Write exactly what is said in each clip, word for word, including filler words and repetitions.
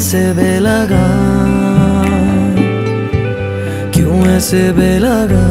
ऐसे बेलगा, क्यों ऐसे बेलगा।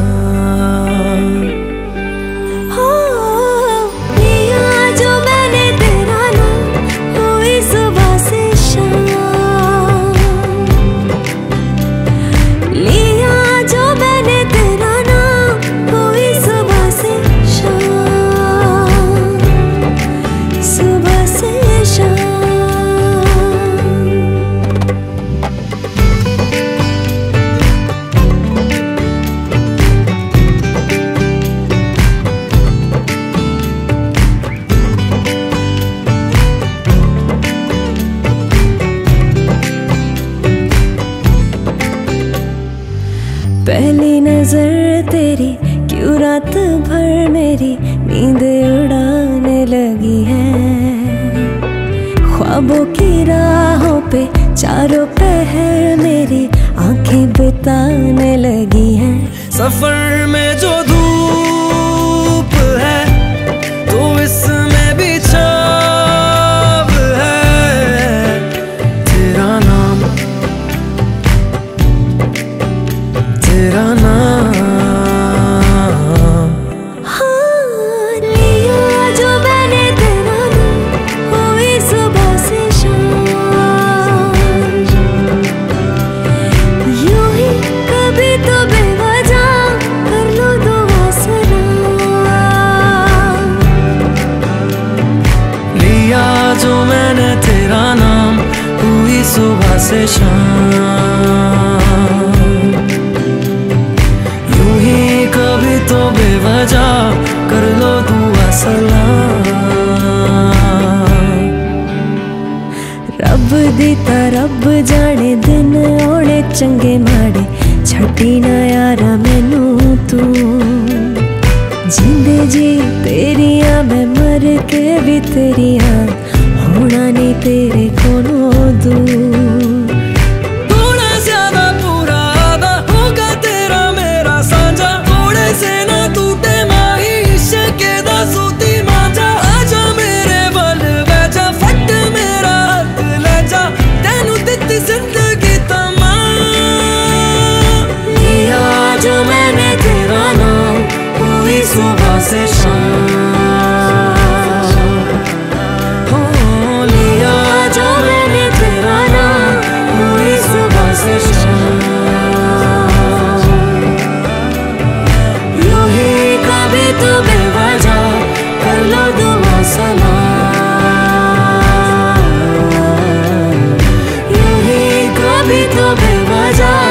पहली नजर तेरी क्यों रात भर मेरी नींद उड़ाने लगी है। ख्वाबों की राहों पे चारों पहर मेरी आंखें बिताने लगी हैं। सफर में जो धूप है तो इसमें भी छाव है। तेरा नाम, तेरा नाम, हाँ लिया जो मैंने तेरा नाम, हुई सुबह से शाम। यूं ही कभी तो बेवजह कर लो दुआ सलाम। लिया जो मैंने तेरा नाम, हुई सुबह से शाम। कभी तो बेवजह कर लो दुआ सलाम। रब दीता रब जाने दिन ओने चंगे माड़े, छड्डी ना यारा मैनू तू। जिंदे जी तेरिया मैं मर के भी तेरिया, होना नहीं तेरे कोलों दूर। सुबह से शाम हो लिया जो मैंने तेरा नाम, हुई सुबह से शाम। यूं ही कभी तो बेवजह कर लो दुआ सलाम। यूं ही कभी तो बेवजह